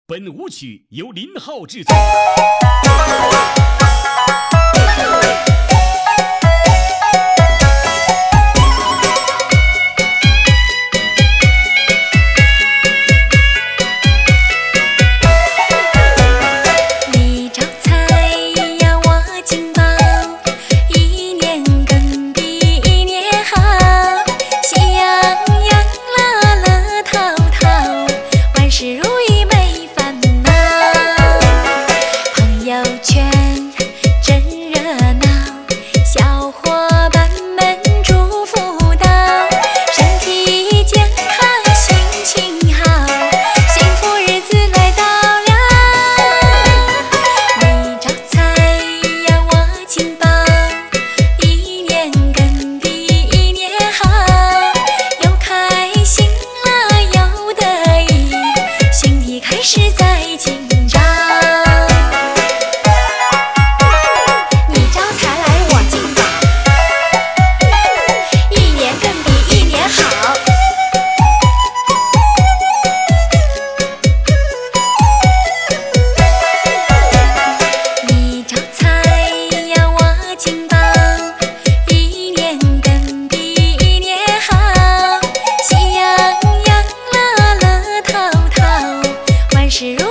本舞曲由林浩制作。 你招财呀，我金宝，一年更比一年好，喜洋洋，乐乐淘淘，万事如意没烦恼。朋友圈真热闹，小伙伴们祝福到，身体健康，心情好，幸福日子来到了。你招财呀，我金宝，一年更比一年好，又开心了又得意，心里开始在紧张。你招财来我进宝，一年更比一年好。你招财呀，我金宝，一年更比一年好，喜洋洋，乐乐淘淘，万事如